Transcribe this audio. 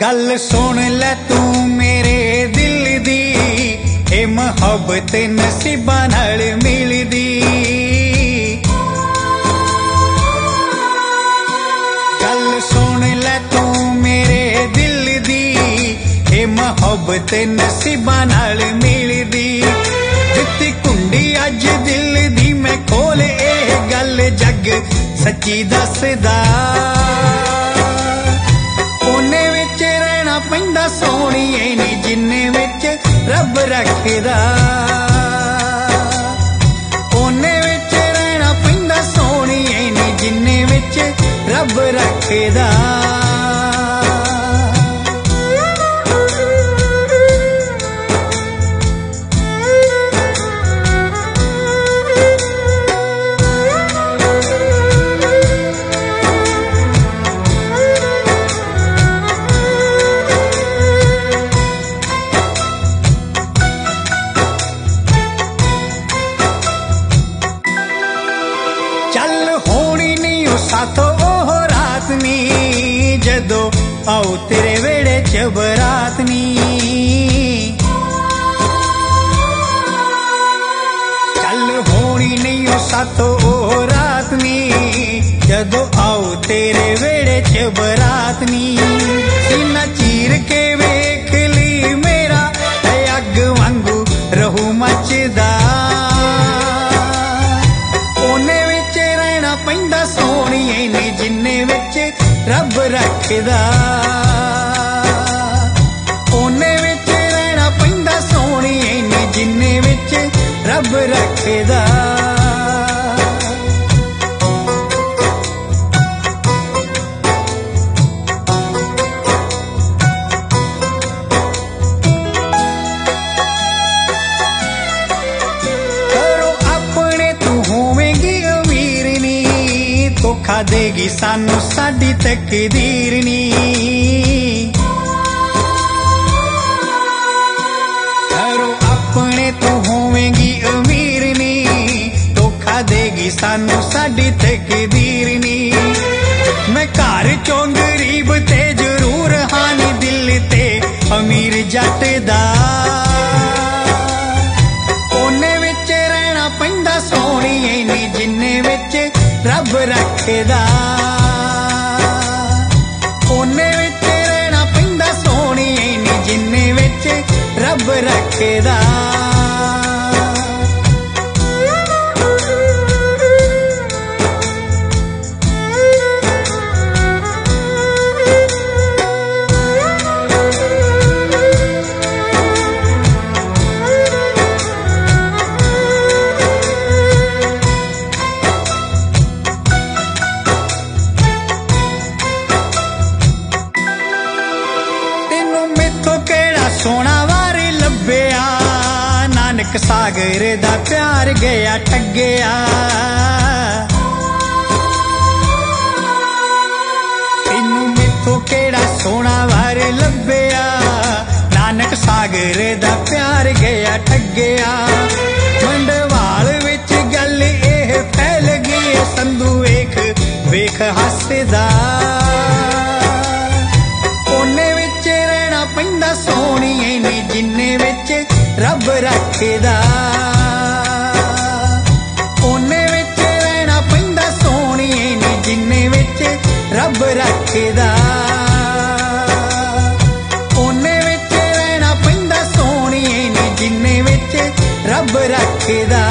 गल सुन लै तू मेरे दिल दी, ए मुहब्बत नसीबां नाल मिलदी। गल सुन लै तू मेरे दिल दी, ए मुहब्बत नसीबां नाल मिलदी। दित्ती कुंडी अज दिल दी मैं खोल, ए गल जग सच्ची दसदा। ओने विच रहना पैंदा सोहणीए नी जिन्ने विच रब रखदा। ओने विच रहना पैंदा सोहणीए नी जिन्ने विच रब रखदा। साथों ओह रात नी जदों आओ तेरे वेड़े च बरात नी। चल होनी नहीं ओ साथों ओह रात नी जदों आओ तेरे वेड़े च बरात नी। सीना चीर के वेख ली मेरा अग वांगू रहू मचदा। ओने विच रहना पैंदा सोहणीए नी जिन्ने विच रब रखदा। ओने विच रहना पैंदा सोहणीए नी जिन्ने विच रब रखदा। धोखा देगी सानू साडी तकदीर नी। घरों अपने तू होवेगी अमीर नी, धोखा देगी सानू साडी तकदीर नी। मैं घर चों गरीब ते जरूर हानी दिल ते अमीर जट दा। ओने विच रहना पैंदा सोहणीए नी जिन्ने विच रब रखदा। ओने विच रहना पैंदा सोहणीए नी जिन्ने विच रब रखदा। सोना वार लभ्या नानक सागर दा प्यार गया ठग्या। तेनू मेथों केड़ा सोना वार लभ्या नानक सागर दा प्यार गया ठग्या। मंडवाल विच गल एह फैल गई संधू वेख वेख हसदा। ओने विच रहना पैंदा सोहणीए नी जिन्ने विच रब रखदा। ओने विच रहना पैंदा सोहणीए नी जिन्ने विच रब रखदा। ओने विच रहना पैंदा सोहणीए नी जिन्ने विच रब रखदा।